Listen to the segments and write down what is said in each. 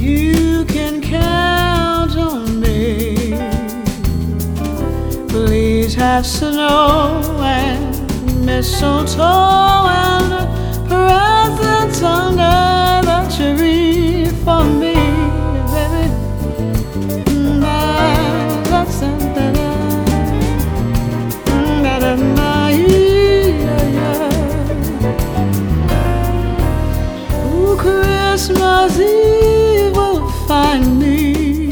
You can count on me. Please have snow and mistletoe and presents under the tree for me, baby. Christmas Eve will find me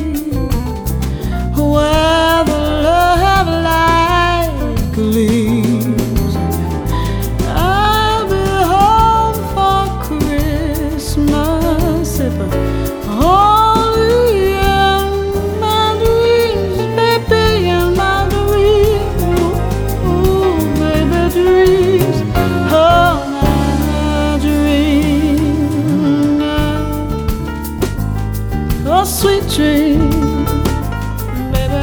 where the love light gleams. I'll be home for Christmas if only in my dreams, baby, in my dreams. Ooh, baby, dreams. Oh, my dreams. Oh, sweet dream, baby.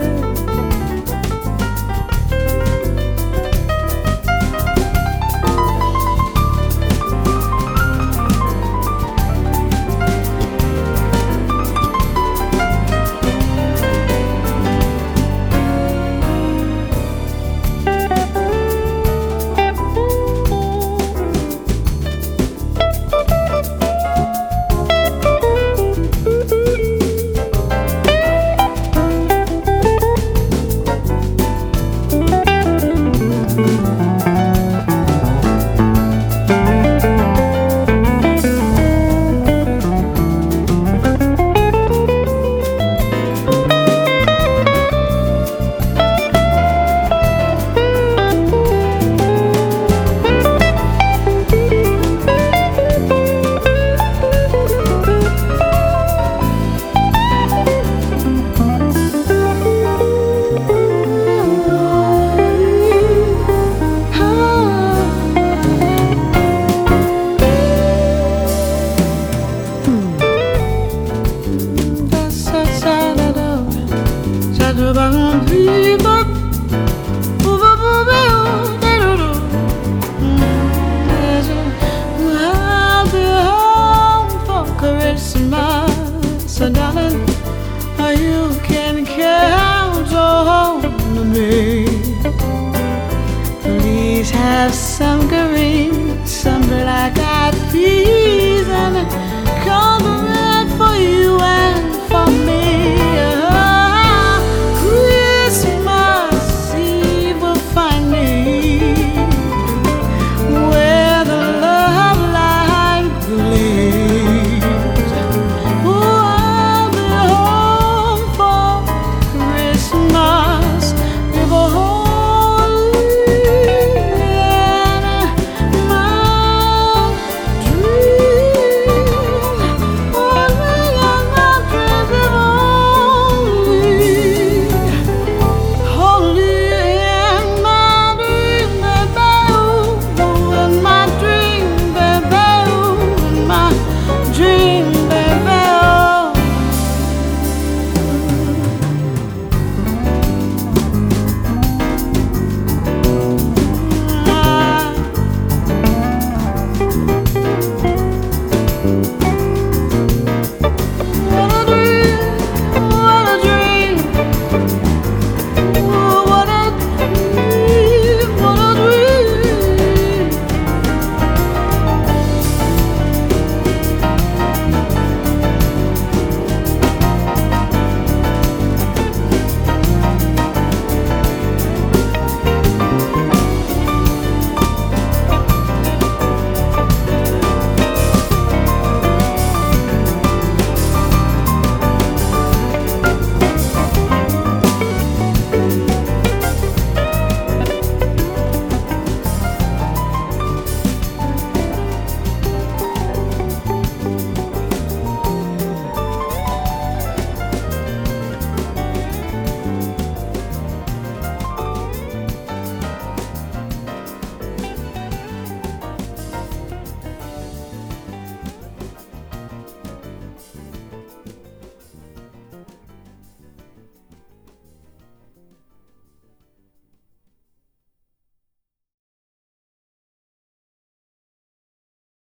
I'll be home for Christmas, so darling, you can count on me. Please have some green, some black-eyed peas.